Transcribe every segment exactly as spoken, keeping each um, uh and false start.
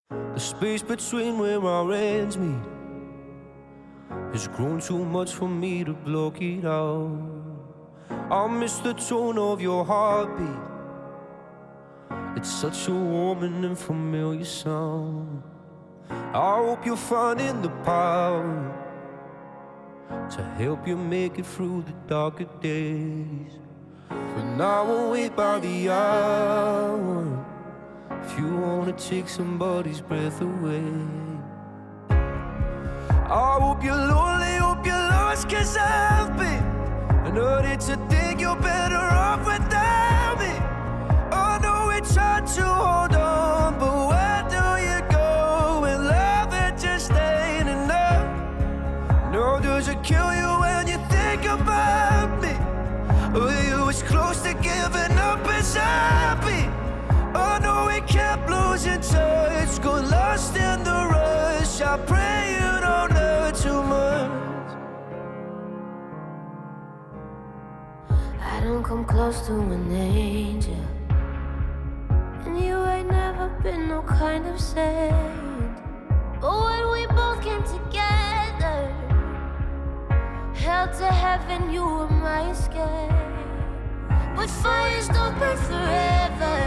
The space between where our ends meet has grown too much for me to block it out. I miss the tone of your heartbeat. It's such a warm and familiar sound. I hope you're finding the power to help you make it through the darker days. But now we'll wait by the hour if you wanna take somebody's breath away. I hope you're lonely, hope you're lost, cause I've been. I know it's a thing, you're better off without me. I know it's hard to hold on, but where do you go when love it just ain't enough? No, does it kill you when you think about me? Were you as close to giving up as I've been? I know we kept losing touch, got lost in the rush. I pray you don't hurt too much. I don't come close to an angel, and you ain't never been no kind of saint. But when we both came together, held to heaven, you were my escape. But fires don't burn forever,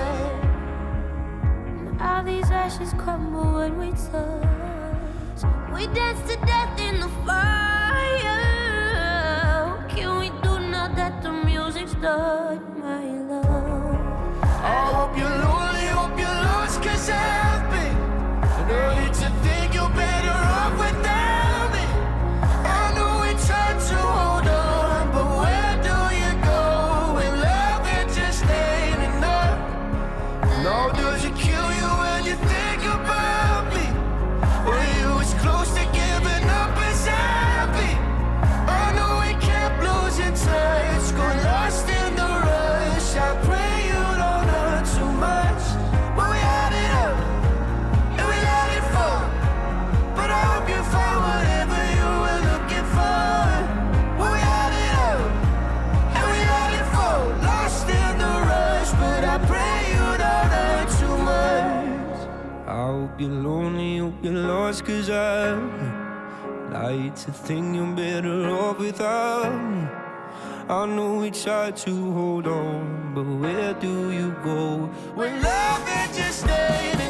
and all these ashes crumble when we touch. We dance to death in the fire. What can we do now that the music's done, my love? I hope you're lonely, hope you're lost, cause I've been. I know it's a thing, you're better off without me. I know it's hard to hold on, but where do you go when love it just ain't enough? No, does it kill you when you think about me? Were you as close to giving up as I've been? I know we kept losing touch, got lost in the rush. I pray you don't hurt too much. But we had it up, and we let it fall. But I hope you find whatever you were looking for. But we had it up, and we let it fall. Lost in the rush, but I pray you don't hurt too much. I hope you're lonely, hope you're lost, cause I like to think you're better off without me. I know we try to hold on, but where do you go when love it just ain't